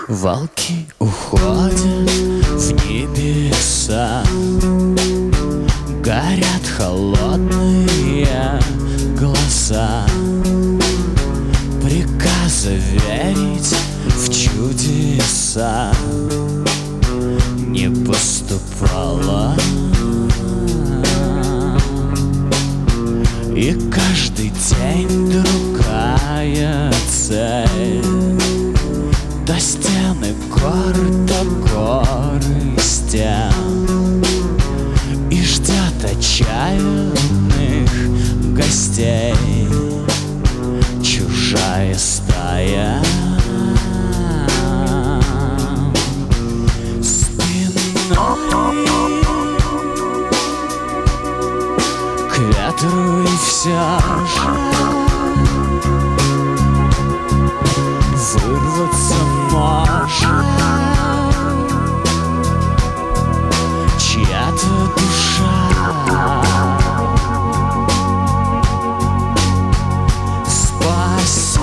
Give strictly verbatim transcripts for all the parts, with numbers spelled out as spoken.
Волки уходят в небеса, горят холодные глаза. Приказа верить в чудеса не поступало, и каждый день другая цель. До стены гор, до горы стен, и ждет отчаянных гостей чужая стая. Спиной к ветру и все же вырваться может чья-то душа. Спасет,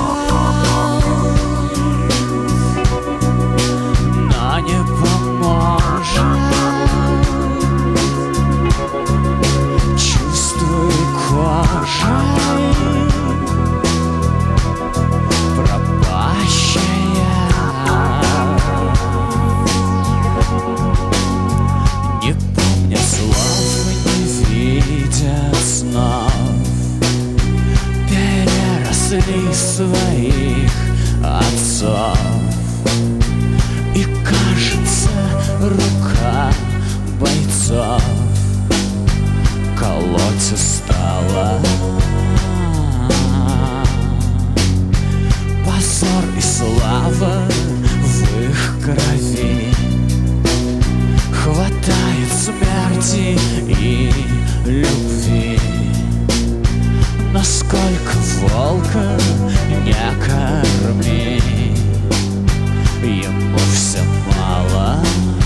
но не поможет. Чувствую кожей своих отцов, и кажется, рука бойцов колоться стала. Позор и слава в их крови, хватает смерти и любви. Насколько волка не корми, ему все мало.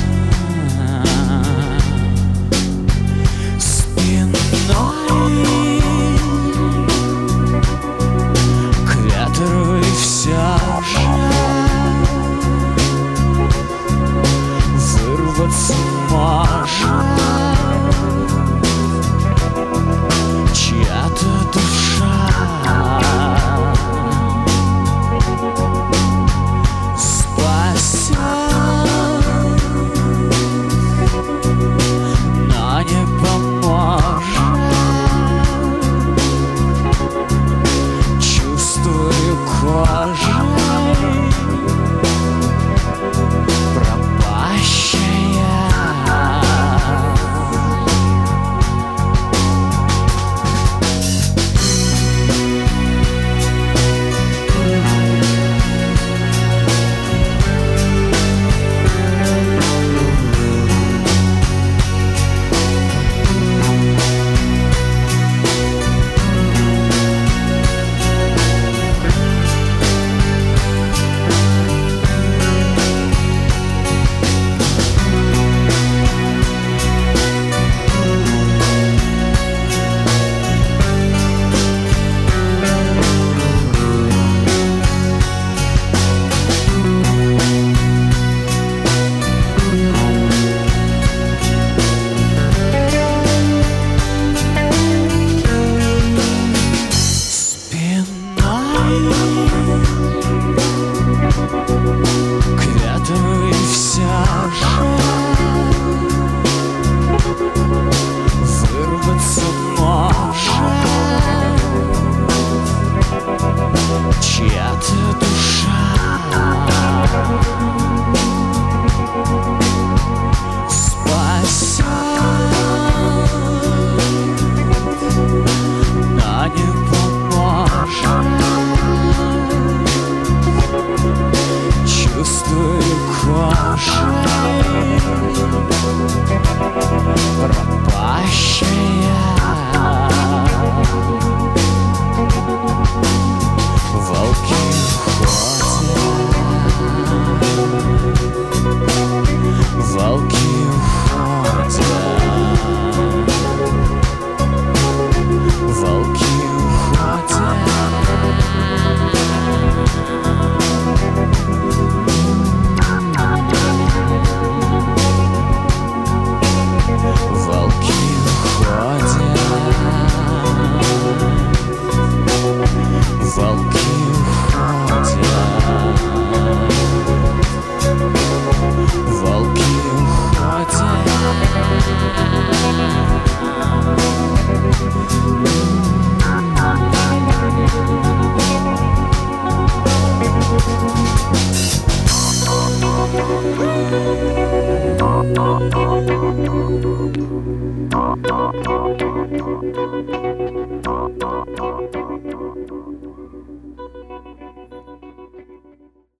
Спиной к ветру и все же вырваться может чья-то душа. Спасет, но не поможет. Чувствую кожей пропащая. К ветру и все же вырваться может чья